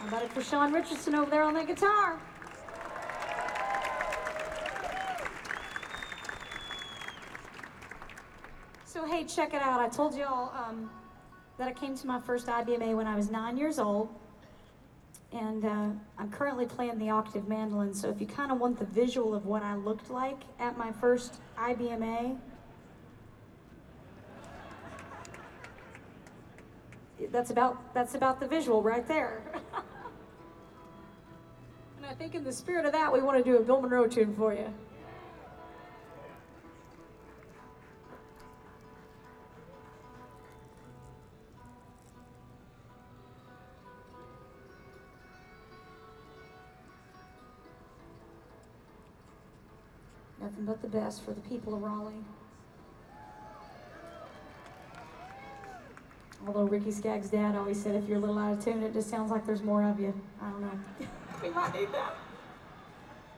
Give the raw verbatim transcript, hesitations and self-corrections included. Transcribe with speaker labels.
Speaker 1: How about it for Sean Richardson over there on the guitar? So hey, check it out. I told y'all um, that I came to my first I B M A when I was nine years old. And uh, I'm currently playing the octave mandolin, so if you kind of want the visual of what I looked like at my first I B M A, that's about, that's about the visual right there. And I think in the spirit of that, we want to do a Bill Monroe tune for you. Nothing but the best for the people of Raleigh. Although Ricky Skaggs' dad always said if you're a little out of tune, it just sounds like there's more of you. I don't know. We might need that.